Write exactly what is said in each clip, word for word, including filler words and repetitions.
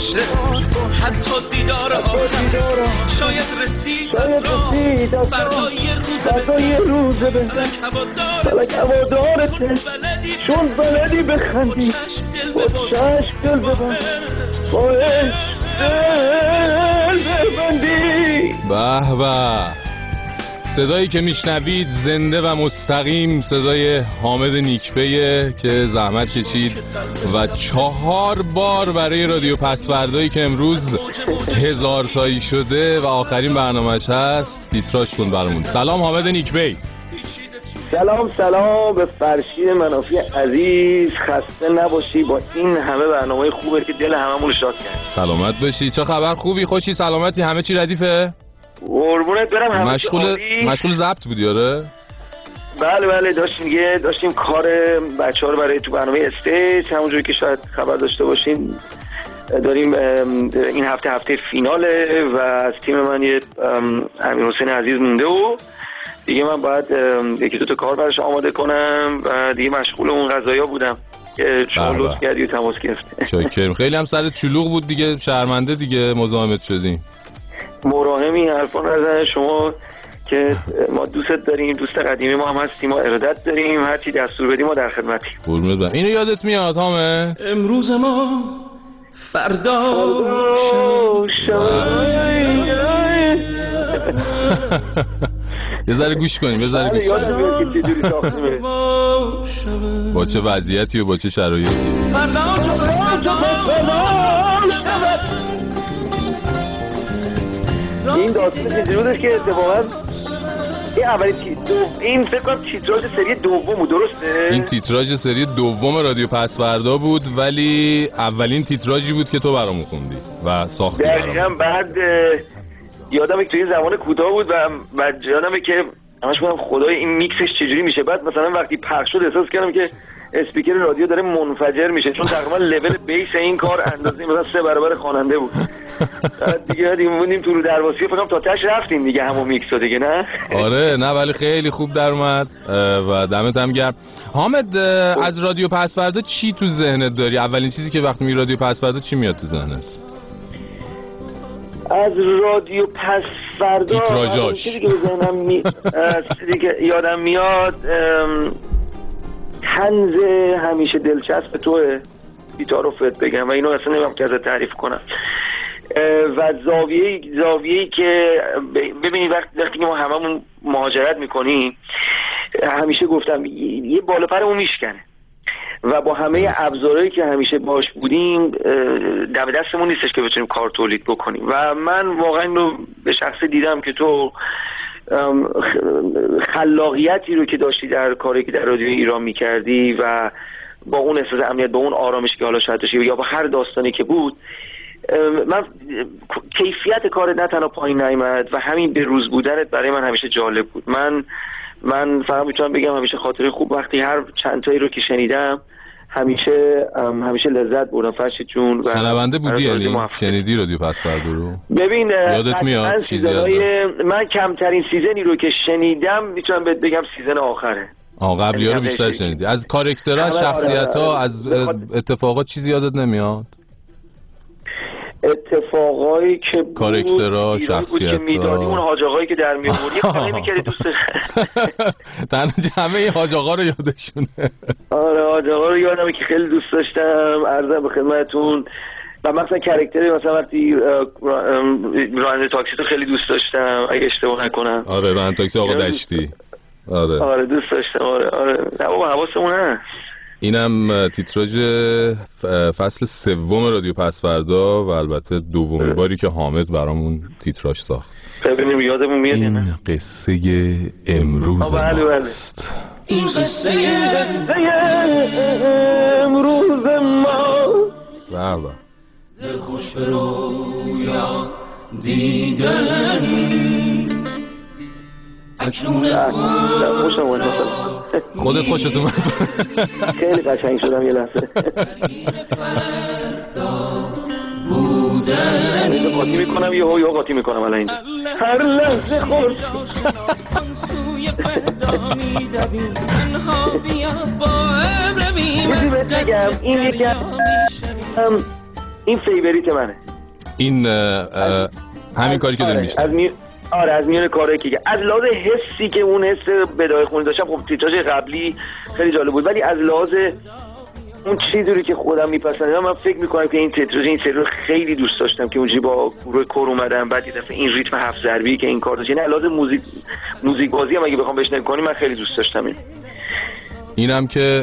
باشه حتی دیدار آخر شاید رسید از راه فردا یه روزه بزن فلک هوادارت چون بلدی بخندی با چشم دل ببند با عشق دل ببندی. به به، صدایی که میشنوید زنده و مستقیم صدای حامد نیکپیه که زحمت کشید و چهار بار برای رادیو پسوردایی که امروز هزار تایی شده و آخرین برنامه‌اش هست تیتراژ کن برامون. سلام حامد نیکپی. سلام سلام به فرشید منافی عزیز، خسته نباشی با این همه برنامه خوبه که دل هممون شاد کرد. سلامت باشی. چه خبر؟ خوبی؟ خوشی؟ سلامتی؟ همه چی ردیفه؟ قربونت برم. همه مشغول مشغول ضبط بودی؟ آره بله بله داشتیم یه داشتیم کار بچه‌ها رو برای تو برنامه استیج، همونجوری که شاید خبر داشته باشین داریم این هفته هفته فیناله و از تیم من یه امیرحسین عزیز مونده و دیگه من باید یکی دو تا کار براش آماده کنم و دیگه مشغول اون قضایا بودم که شما لطف کردی و تماس گرفتی. چاکرم. خیلی هم سرت شلوغ بود دیگه، شرمنده دیگه مزاحمت شدیم. مراهمی حرفا نزن شما که ما دوستت داریم، دوست قدیمی ما هم هستیم، ما ارادت داریم، هر چی دستور بدیم ما در خدمتیم. قربونت برم. اینو یادت میاد حامد؟ امروز ما فردا یه ذره گوش کنیم، یه ذره گوش کنیم با چه وضعیتی و با چه شرایطی. این داستان چیزی بودش که اتفاقا این اولین این فکر کنم تیتراژ سری دوم بود، درسته؟ این تیتراژ سری دوم رادیو پسوردا بود ولی اولین تیتراژی بود که تو برامون خوندی و ساختی. دقیقاً. بعد یادمه که توی زمان کوتاه بود و بعد یادمه که همش میگم خدای این میکسش چجوری میشه. بعد مثلا وقتی پخش شد احساس کردم که اسپیکر رادیو داره منفجر میشه چون تقریبا لول بیس این کار اندازه مثلا سه برابر خواننده بود. دیگه دیگه موندیم تو رو درواسی فکر کنم تا تاش رفتیم دیگه همون میکسو دیگه. نه آره نه ولی خیلی خوب در اومد و دمت هم گرم. حامد از رادیو پسوردا چی تو ذهنت داری؟ اولین چیزی که وقتی می رادیو پسوردا چی میاد تو ذهنت؟ از رادیو پسوردا تیتراژاش چیزی که به ذهنم می چیزی که یادم میاد طنز همیشه دلچسب توه، بی‌تعارفت بگم و اینو اصلا نمیدونم که ازت تعریف کنم. و زاویه زاویه‌ای که ببینید وقتی وقتی ما هممون مهاجرت میکنیم همیشه گفتم یه بالا پرمون میشکنه و با همه ابزارهایی که همیشه باش بودیم دم دستمون نیستش که بتونیم کار تولید بکنیم و من واقعا اینو به شخص دیدم که تو خلاقیتی رو که داشتی در کاری که در رادیو ایران میکردی و با اون احساس امنیت، با اون آرامش که حالا شاید داشتی یا با هر داستانی که بود، من کیفیت کارت نه تنها پایین نیامد و همین به روز بودنت برای من همیشه جالب بود. من من فقط میتونم بگم همیشه خاطره خوب وقتی هر چند تایی رو که شنیدم همیشه همیشه لذت بردم. فرشید جون شنونده بودی یعنی شنیدی رادیو پسوردا رو؟ ببین یادت میاد چیزی من کمترین سیزنی رو که شنیدم میتونم بهت بگم سیزن آخره. آه قبلی‌ها رو بیشتر شنیدی. از کاراکترها، از شخصیت‌ها، از اتفاقات چیزی یادت نمیاد؟ اتفاقایی که بود، کاراکترها، شخصیت‌ها که میدادی، اون حاج آقایی که در میوردی خیلی نمی‌کردی دوست تنها همه این حاج آقا رو یادشونه. آره حاج آقا رو یادمه که خیلی دوست داشتم. عرضم به خدمتتون و مثلا کاراکتری مثلا وقتی راننده تاکسی تو خیلی دوست داشتم اگه اشتباه نکنم. آره راننده تاکسی آقا دشتی. آره آره دوست داشتم. آره آره نه بابا حواسمون هست. اینم تیتراژ فصل سوم رادیو پسوردا و البته دومین باری که حامد برامون تیتراژ ساخت. ببینیم یادمون میاد یا نه. این قصه امروز ماست. این قصه امروز ما بله دل خوش به رویا دیدن اکنون خوشم اومد. خودت خوشت اومد؟ خیلی قشنگ شدم یه لحظه. بودن قاطی میکنم یه هو یا قاطی میکنم الان اینجا هر لحظه خورد سوی فردا میدویم تنها بیا با هم رویم. این یکی این فیوریت منه. این اه اه همین کاری که داریم میشه. از می... آره از میون کارهایی که از لحاظ حسی که اون حس بدای خونی داشتم، خب تیتراژ قبلی خیلی جالب بود، ولی از لحاظ اون چیزی که خودم میپسندم من فکر میکنم که این تیتراژ این سری رو خیلی دوست داشتم که اونجوری با گروه کور اومدم، بعد یه دفعه این ریتم هفت ضربی که این کار داشت، یعنی علاوه موزیک موزیک بازی هم اگه بخوام بهش نگاه کنم من خیلی دوست داشتم. این اینم که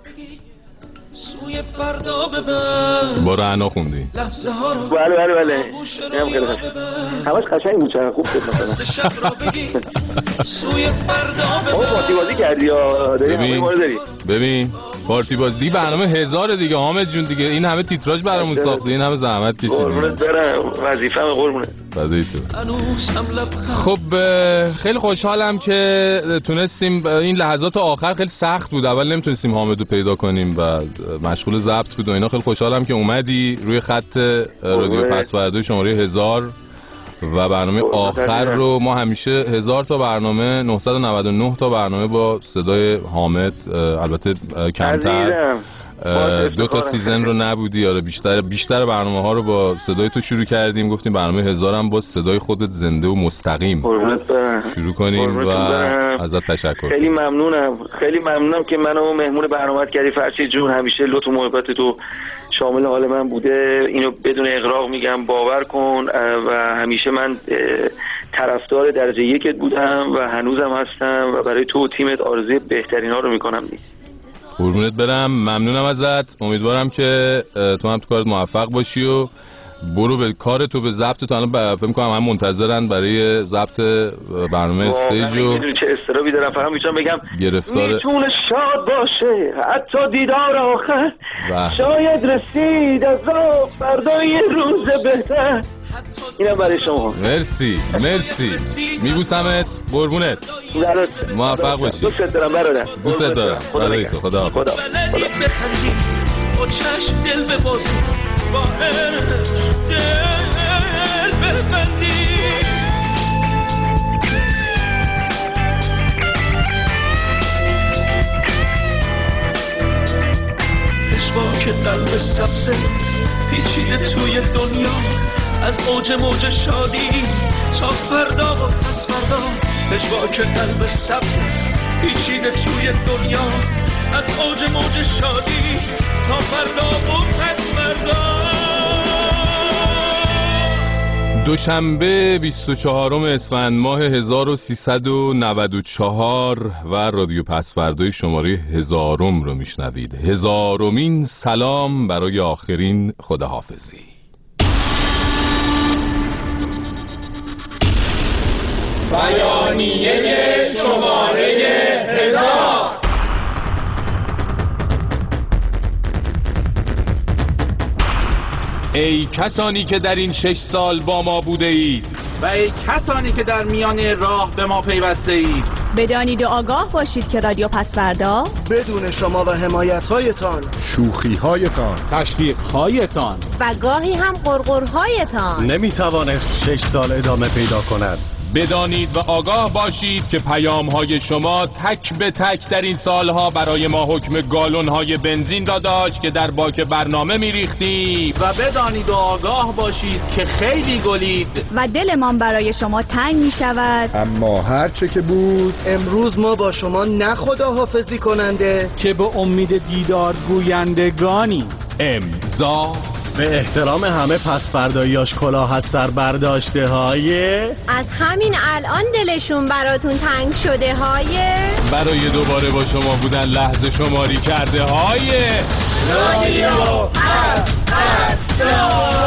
سوی فردا ببر با رعنا خوندی. لحظه ها رو بله بله بله اینم خیلی قشنگ، همش قشنگ بود، چقدر خوب بود. مثلا شب را بگی سوی فردا او ببر. پارتی بازی کردی یا داری همه ببین ما رو داری؟ ببین پارتی بازی برنامه هزار دیگه حامد جون دیگه، این همه تیتراژ برامون ساخته، این همه زحمت قربونت کشیدی. برم، وظیفه‌م قربونت. فدای تو. هنوزم لبخند خب اه، خیلی خوشحالم که تونستیم این لحظات آخر، خیلی سخت بود اول نمیتونستیم حامدو پیدا کنیم و مشغول ضبط بود و اینا، خیلی خوشحالم که اومدی روی خط رادیو پسوردوی شماره هزار و برنامه آخر رو ما همیشه هزار تا برنامه، نهصد و نود و نه تا برنامه با صدای حامد، البته کمتر دو تا سیزن رو نبودی، آره بیشتر بیشتر برنامه ها رو با صدای تو شروع کردیم، گفتیم برنامه هزار هم با صدای خودت زنده و مستقیم شروع کنیم و ازت تشکر. خیلی ممنونم، خیلی ممنونم که منو مهمون برنامه‌ات کردی فرشید جون، همیشه لطف و محبت تو شامل حال من بوده، اینو بدون اغراق میگم، باور کن و همیشه من طرفدار درجه یکت بودم و هنوزم هستم و برای تو و تیمت آرزوی بهترین ها رو میکنم. قربونت برم، ممنونم ازت، امیدوارم که تو هم تو کارت موفق باشی و برو به کار تو، به ضبط تو. الان فکر می‌کنم هم منتظرن برای ضبط برنامه استیج و میدونی چه استرابی دارم، فقط میتونم بگم گرفتار میتونه شاد باشه حتی دیدار آخر و... شاید رسید از آب فردا یه روز بهتر. اینم برای شما. مرسی مرسی، میبوسمت، قربونت، موفق باشی. دوست دارم برادر، دوست دارم. خدا تو خدا خدا بخندی با چشم دل ببازی، با عشق دل ببندی. پژواک قلب سبزه پیچیده توی دنیا، از اوج موج شادی تا فردا و پس فردا. پژواک قلب سبزه پیچیده توی دنیا، از اوج موج شادی تا فردا و پس فردا. دوشنبه بیست و چهارم اسفند ماه هزار و سیصد و نود و چهار و رادیو پسوردوی شماره هزارم رو میشنوید. هزارمین سلام برای آخرین خداحافظی. بیانیه شماره هزار. ای کسانی که در این شش سال با ما بوده اید و ای کسانی که در میان راه به ما پیوسته اید، بدانید و آگاه باشید که رادیو پسوردا بدون شما و حمایت‌هایتان، شوخی‌هایتان، تشویق‌هایتان و گاهی هم غرغرهایتان نمیتوانست شش سال ادامه پیدا کند. بدانید و آگاه باشید که پیام‌های شما تک به تک در این سالها برای ما حکم گالون‌های بنزین را داشت که در باک برنامه می‌ریختیم. و بدانید و آگاه باشید که خیلی گلید و دلمان برای شما تنگ می‌شود، اما هر چه که بود امروز ما با شما نه خداحافظی کننده که به امید دیدار گویندگانی. امضا به احترام همه پسفرداییاش کلاه از سر برداشته های از همین الان دلشون براتون تنگ شده های برای دوباره با شما بودن لحظه شماری کرده های رادیو پسوردا.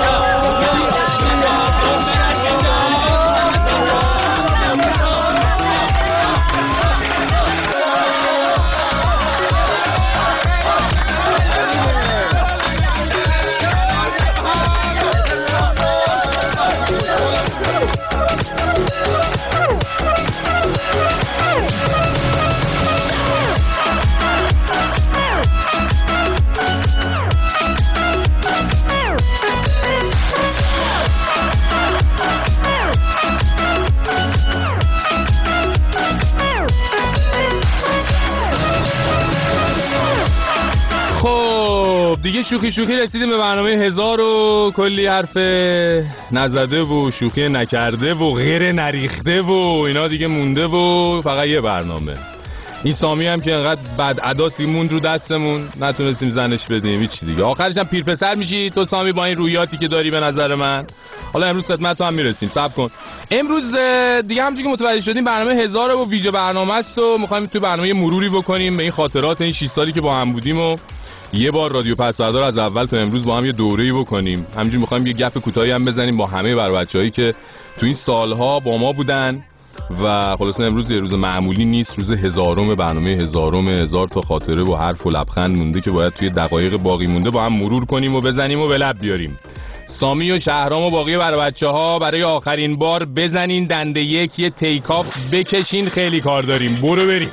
خب دیگه شوخی شوخی رسیدیم به برنامه هزار و کلی حرف نزده و شوخی نکرده و غیر نریخته و اینا دیگه مونده و فقط یه برنامه. این سامی هم که انقدر بد عداست دیگه موند رو دستمون، نتونستیم زنش بدیم هیچ دیگه. آخرش هم پیر پسر میشی تو سامی با این رویاتی که داری به نظر من. حالا امروز خدمت تو هم میرسیم، صبر کن. امروز دیگه همونجوری که متوجه شدیم برنامه هزار و ویژه برنامه است و می‌خوایم توی برنامه مروری بکنیم به این خاطرات این شش سالی که با هم بودیم و یه بار رادیو پسوردار از اول تا امروز با هم یه دوره‌ای بکنیم. همینجوری می‌خوایم یه گپ کوتاهی هم بزنیم با همه بر بچه‌هایی که تو این سال‌ها با ما بودن و خلاصه امروز یه روز معمولی نیست، روز هزارم برنامه هزارم، هزار تا خاطره و حرف و لبخند مونده که باید توی دقایق باقی مونده با هم مرور کنیم و بزنیم و به لب بیاریم. سامی و شهرام و باقی بر بچه‌ها برای آخرین بار بزنین دنده یک، یه تیکاف بکشین، خیلی کار داریم، برو بریم.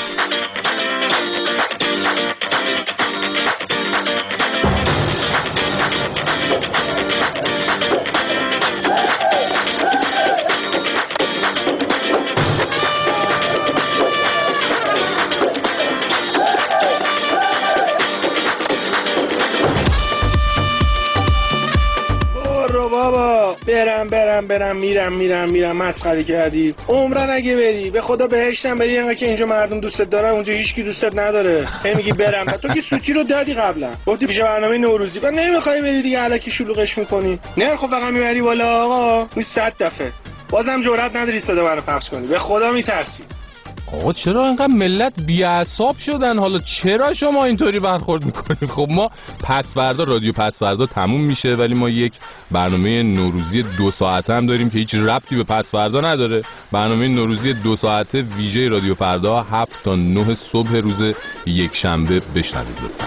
برم برم برم میرم میرم میرم مسخره کردی. عمرن اگه بری به خدا بهشتم بری، انقدر که اینجا مردم دوستت دارن اونجا هیچکی دوستت نداره. هی میگی برم، تو که سوتی رو دادی قبلا، گفتی پیش برنامه نوروزی بعد نمیخوای بری دیگه، الکی شلوغش میکنی. نه خب فقط میبری بالا آقا، این صد دفعه بازم جرئت نداری صدا منو پخش کنی، به خدا میترسی. آقا چرا اینقدر ملت بی‌اعصاب شدن؟ حالا چرا شما اینطوری برخورد میکنید؟ خب ما پسوردا رادیو پسوردا تموم میشه ولی ما یک برنامه نوروزی دو ساعته هم داریم که هیچ ربطی به پسوردا نداره. برنامه نوروزی دو ساعته ویژه رادیو فردا هفت تا نه صبح روز یک شنبه بشنوید لطفا.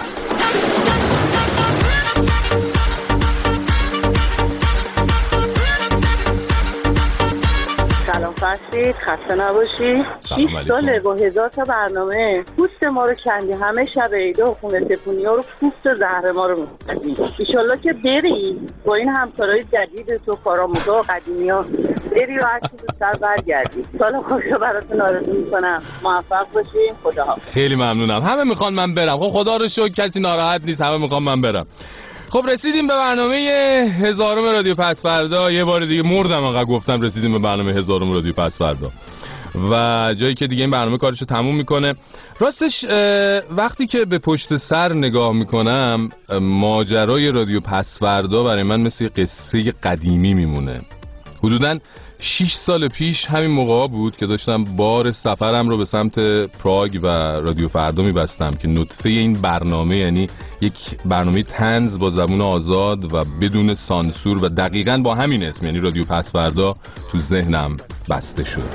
سلام فرشید، خسته نباشی. شیش ساله با هزار تا برنامه پوست ما رو کندی، همه شب عیده و خونه تپونی ها رو پوست زهر ما رو می‌کندی. ایشالله که بری با این همکارای جدید تو کارآموزا و قدیمی ها بری و هرچی دوست‌تر برگردی. سال خوش رو براتون آرزو می‌کنم، موفق باشین. خداحافظ. خیلی ممنونم. همه میخوان من برم. خب خدا رو شکر کسی ناراحت نیست، همه میخوان من برم. خب رسیدیم به برنامه هزارم رادیو پسوردا. یه بار دیگه مردم انقدر گفتم رسیدیم به برنامه هزارم رادیو پسوردا و جایی که دیگه این برنامه کارشو تموم میکنه. راستش وقتی که به پشت سر نگاه میکنم ماجرای رادیو پسوردا برای من مثل قصه قدیمی میمونه. حدوداً شش سال پیش همین موقع بود که داشتم بار سفرم رو به سمت پراگ و رادیو فردا میبستم که نطفه این برنامه، یعنی یک برنامه طنز با زبون آزاد و بدون سانسور و دقیقاً با همین اسم، یعنی رادیو پسوردا، تو ذهنم بسته شد.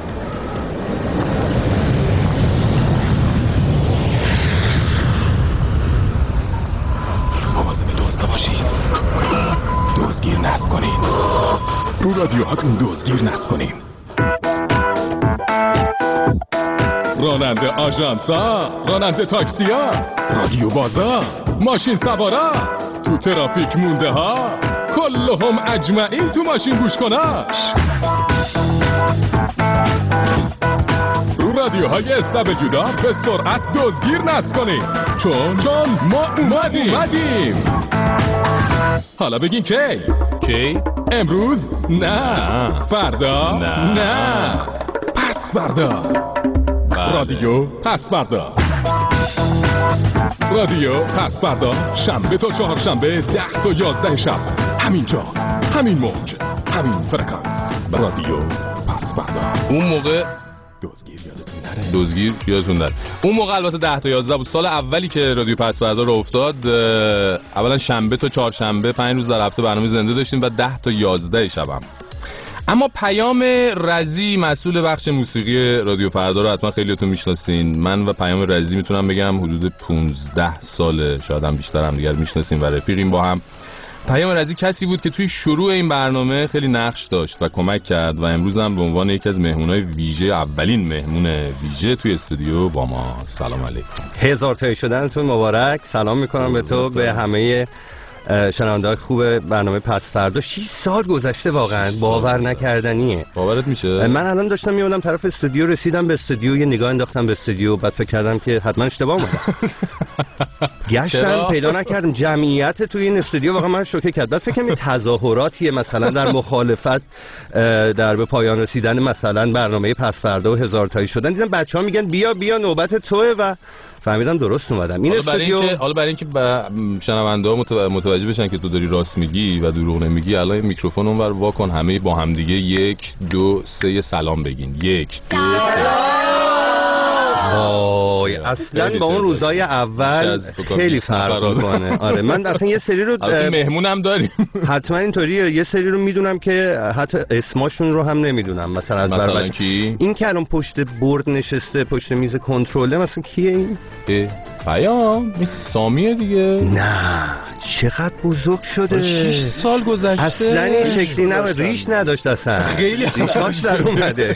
مواظب دزد باشین، دزدگیر نصب کنین، رو رادیوهاتون دزدگیر نصب کنین. راننده آژانسا، راننده تاکسیا، رادیو بازا، ماشین سوارا، تو ترافیک مونده ها، کلهم اجمعین تو ماشین گوش کناش. رو رادیوهای اس دبلیو دا به سرعت دزدگیر نصب کنین، چون چون ما اومدیم, اومدیم. حالا بگین کی؟ کی؟ امروز؟ نه. فردا؟ نه. نه. پس فردا. بله. رادیو پس فردا. رادیو پس فردا شنبه تا چهارشنبه ده تا یازده شب، همینجا، همین موج، همین فرکانس. رادیو پس فردا. اون موقع دزدگیر یادتون نره. دزدگیر یادتون نره. اون موقع البته ده تا یازده بود. سال اولی که رادیو پس فردا رو افتاد، اولا شنبه تا چهارشنبه پنج روز در هفته برنامه زنده داشتیم و ده تا یازده شبم. اما پیام رزی مسئول بخش موسیقی رادیو فردا رو حتما خیلیاتون میشناسین. من و پیام رزی میتونم بگم حدود پانزده ساله، شاید هم بیشتر هم دیگر میشناسیم و رفیقیم با هم. پیام رزی کسی بود که توی شروع این برنامه خیلی نقش داشت و کمک کرد و امروز هم به عنوان یکی از مهمونای ویژه، اولین مهمون ویژه توی استودیو با ما. سلام علیکم. هزار تایی شدنتون مبارک. سلام میکنم به تو، به همه شنونده های خوب برنامه پس فردا. شش سال گذشته، واقعا باور نکردنیه. باورت میشه؟ من الان داشتم میومدم طرف استودیو، رسیدم به استودیو، یه نگاه انداختم به استودیو، بعد فکر کردم که حتما اشتباه اومدم. گشتم پیدا نکردم جمعیت توی این استودیو، واقعا من شوکه کرد. بعد فکر کنم یه تظاهراتیه مثلا در مخالفت در به پایان رسیدن مثلا برنامه پس فردا و هزار تایی شدن. دیدم بچه‌ها میگن بیا بیا نوبت توئه و فهمیدم درست اومدم. این استودیو حالا برای اینکه شنونده‌ها متوجه بشن که تو داری راست میگی و دروغ نمیگی، الان میکروفون اونور وا کن، همه با هم دیگه یک دو سه سلام بگین. یک دو سه. وای اصلا با اون روزای اول خیلی فرق میکنه. آره من اصلا یه سری رو مهمونم داریم حتما اینطوریه، یه سری رو میدونم که حتی اسمشون رو هم نمیدونم. مثلا از مثلا کی؟ این که الان پشت برد نشسته پشت میز کنترله، مثلا کیه این؟ پیام این سامیه دیگه. نه چقدر بزرگ شده، شش سال گذشته. اصلا این شکلی نبود، ریش نداشت اصلا، خیلی ریشاش در اومده.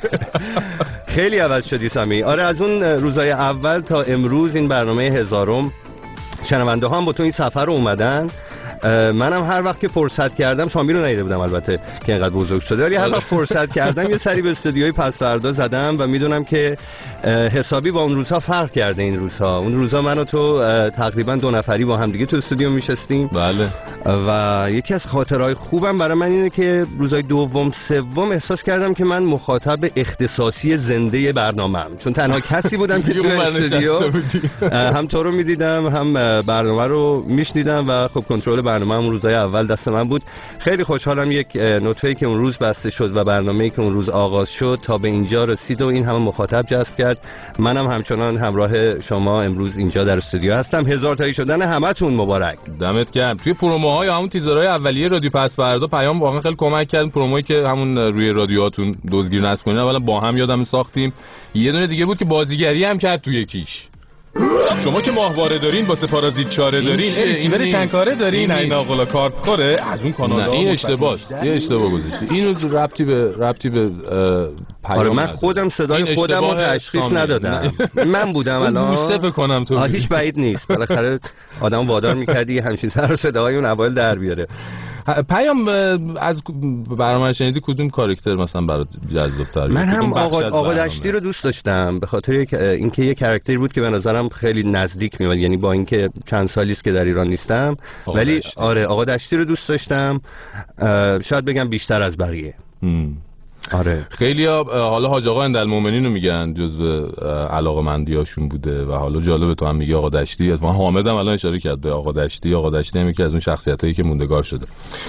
خیلی عوض شدی سامی. آره از اون روزای اول تا امروز این برنامه هزارم شنونده ها هم با تو این سفر رو اومدن. منم هر وقت که فرصت کردم، سامی رو ندیده بودم البته که اینقدر بزرگ شده، ولی هر وقت فرصت کردم یه سری به استودیوی پس فردا زدم و میدونم که حسابی با اون روزها فرق کرده. این روزها اون روزها من و تو تقریبا دو نفری با هم دیگه تو استودیو میشستیم. بله. و یکی از خاطرهای خوبم برای من اینه که روزهای دوم سوم احساس کردم که من مخاطب اختصاصی زنده برنامه‌ام، چون تنها کسی بودم که تو استودیو هم تو رو میدیدم هم برنامه رو میشنیدم و خب کنترل برنامه هم روزهای اول دست من بود. خیلی خوشحالم یک نطفه‌ای که اون روز بسته شد و برنامه‌ای که اون روز آغاز شد تا به اینجا رسید و این همه مخاطب جذب کرد. منم همچنان همراه شما امروز اینجا در استودیو هستم. هزار تایی شدن همتون مبارک. دمت گرم. توی پروموهای همون تیزرهای اولیه رادیو پس فردا پیام واقعا خیلی کمک کرد. پرومویی که همون روی رادیوهاتون دزدگیر نصب کنین اولا با هم یادم ساختیم. یه دونه دیگه بود که بازیگری هم کرد توی یکیش. شما که ماهواره دارین واسه پارازیت چاره دارین، ریسیور چند کاره دارین، این آقلا کارت خوره از اون کانال. این اشتباهه، یه اشتباه گذاشتی. اینو ربطی به ربطی به پیام. آره من خودم صدای خودم رو تشخیص ندادم. من بودم الان. موسیقی کنم تو. هیچ بعید نیست. بالاخره آدمو وادار می‌کردی همین سر و صداهای اون اوایل در بیاره. پیام از برنامه شنیدی کدوم کاراکتر مثلا برات جذاب‌تر؟ من هم آقا آقا دشتی رو دوست داشتم به خاطر اینکه یه کاراکتری بود که به نظرم خیلی نزدیک میاد، یعنی با اینکه چند سالی است که در ایران نیستم ولی دشتی. آره آقا دشتی رو دوست داشتم، شاید بگم بیشتر از بقیه. هم. آره خیلی ها حالا حاج آقا اندالمومنین رو میگن جزو علاقه‌مندیاشون بوده و حالا جالبه تو هم میگی آقا دشتی. از ما حامد هم الان اشاره کرد به آقا دشتی. آقا دشتی هم یکی از اون شخصیتایی که موندگار شده.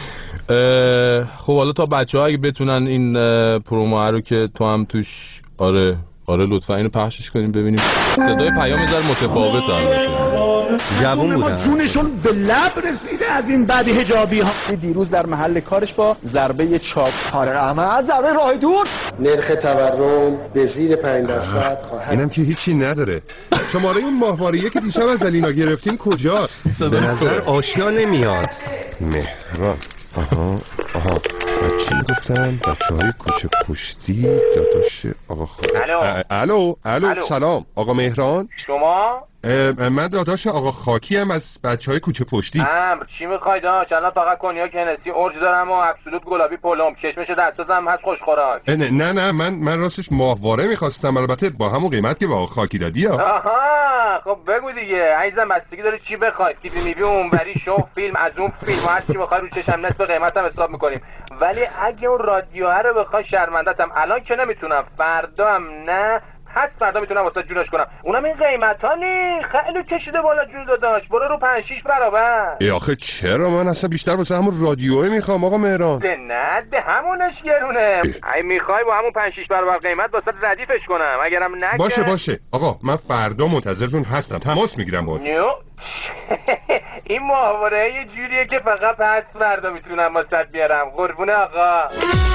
خب حالا تا بچه‌ها اگه بتونن این پرومو رو که تو هم توش آره آره لطفا اینو پخشش کنیم ببینیم. صدای پیام یه ذره متفاوته البته. جوون بودن. جونشون به لب رسیده از این بعد حجابی ها. دیروز در محل کارش با ضربه چاپ کار احمد ضربه راه دور نرخ تورم به زیر پنج درصد خواهد. اینم که هیچی نداره. شماره اون ماهواره‌ای که دیشب از علینا گرفتین کجاست؟ به نظر آشنا نمیاد. مهران. آها آها چی میگفتم؟ بچه های کوچه پشتی داداش آقا خاکی. الو الو سلام آقا مهران. شما؟ من داداش آقا خاکی هم از بچه های کوچه پشتی. امر چی میخواید ها؟ چندان فقط کنیاک هنسی اورج دارم و ابسولوت گلابی پلم چشمش دستازم هست خوشخوراک. نه نه نه من من راستش ماهواره میخواستم، البته با همون قیمت که با آقا خاکی دادی ها. آها خب بگو دیگه عزیزم، بستگی داره چی بخواید. تیوی میوی اونوری شو فیلم از اون فیلم هر چی بخوای رو چشم نصف قیمتم حساب میکنیم. ولی اگه اون رادیو رو بخوای شرمندتم الان که نمیتونم، فردا هم نه، هست فردا میتونم واسه جونش کنم. اونم این قیمت ها نی خیلی کشیده بالا جون داداش. برو رو پنج شیش برابر. ای آخه چرا؟ من اصلا بیشتر واسه همون رادیوه میخوام آقا مهران. ده نه ده همونش گرونه. ای میخوای با همون پنج شیش برابر قیمت واسه ردیفش کنم. اگرم نه باشه باشه آقا من فردا منتظرتون هستم، تماس میگیرم باهات. این ماهواره یه جوریه که فقط پس فردا میتونم واسه بیارم. قربون آقا.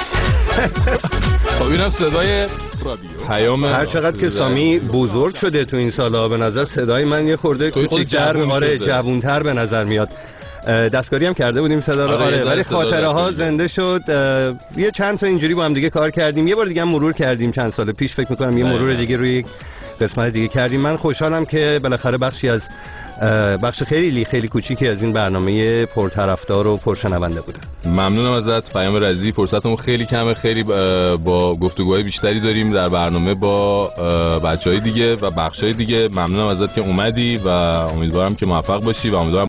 خب اینم صدای رادیو پیام. هر چقدر که سامی بزرگ شده تو این سالا به نظر صدای من یه خورده کوچیک‌تر آره جوون‌تر به نظر میاد. دستکاری هم کرده بودیم صدا رو آره ولی خاطره ها زنده شد. یه چند تا اینجوری با هم دیگه کار کردیم، یه بار دیگه هم مرور کردیم چند سال پیش فکر می‌کنم یه مرور دیگه روی قسمت دیگه کردیم. من خوشحالم که بالاخره بخشی از بخش خیلی خیلی کوچیکی از این برنامه پرطرفدار و پرشنونده بوده. ممنونم ازت پیام رضی. فرصتمون خیلی کمه، خیلی با گفتگوهای بیشتری داریم در برنامه با بچهای دیگه و بخشای دیگه. ممنونم ازت که اومدی و امیدوارم که موفق باشی و امیدوارم